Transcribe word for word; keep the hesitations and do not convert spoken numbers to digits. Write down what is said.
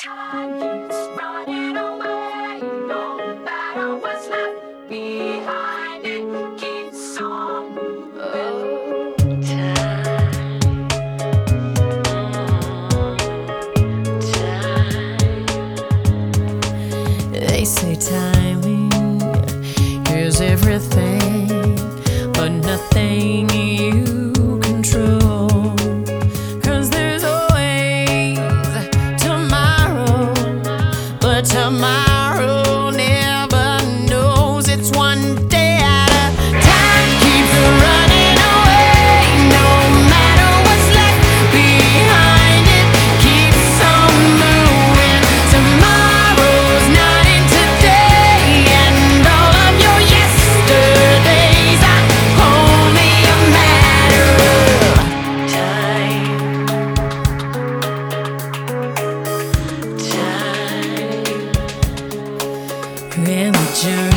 Time keeps running away, no matter what's left behind, it keeps on moving. Oh, time, time. They say timing is everything, but nothing you control. 'Cause there's always tomorrow, but tomorrow never knows. It's one day at a time. Keeps running away, no matter what's left behind. It keeps on moving. Tomorrow's not in today, and all of your yesterdays are only a matter of time. Time. And the journey